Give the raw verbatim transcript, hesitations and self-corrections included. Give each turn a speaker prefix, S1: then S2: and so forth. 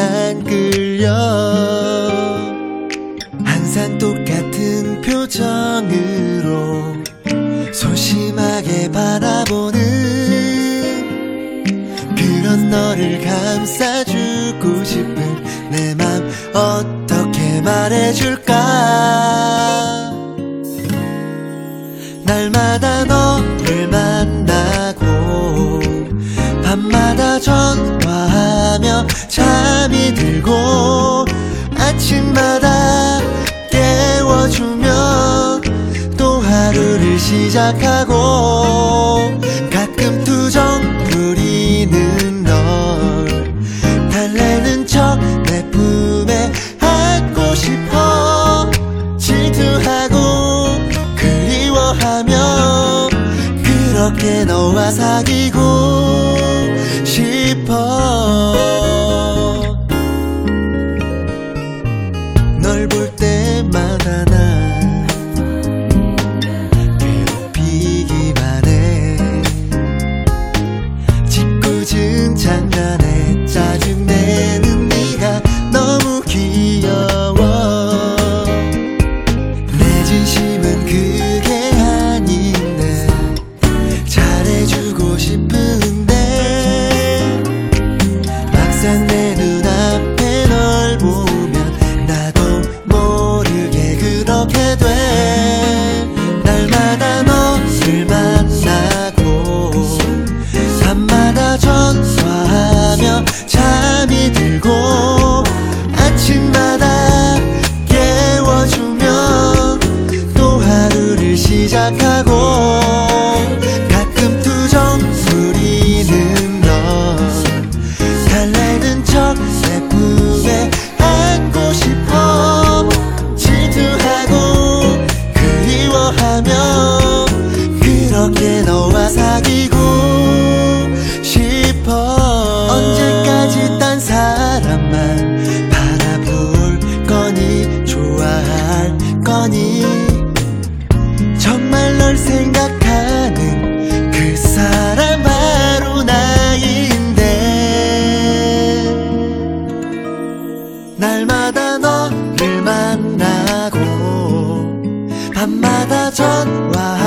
S1: 난 끌려. 항상 똑같은 표정으로 소심하게 바라보는 그런 너를 감싸주고 싶은 내 맘 어떻게 말해줄까. 날마다 너를 만나고 밤마다 전화하며 잠이 들고 아침마다 깨워주며 또 하루를 시작하고 가끔 투정 부리는 널 달래는 척 내 품에 안고 싶어. 질투하고 그리워하며 그렇게 너와 사귀고 싶어. 널 볼 때마다 난 괴롭히기만 해. 짓궂은 장난에 짜증내는 네가 너무 귀여워. 내 진심은 그게 아닌데 잘해주고 싶은데 막상 내 눈앞에 널 보면 나도 모르게 그렇게 돼. 날마다 너를 만나고 밤마다 전화하며 잠이 들고 아침마다 깨워주며 또 하루를 시작하고 가끔 투정 부리는 널 달래는 척 내 품에 안고 싶어. 질투하고 그리워하며 그렇게 너와 사귀고 싶어. 언제까지 딴 사람만 바라볼 거니 좋아할 거니. 정말 널 생각하는 그 사람 바로 나인데 날마다 너를 만나고 밤마다 전화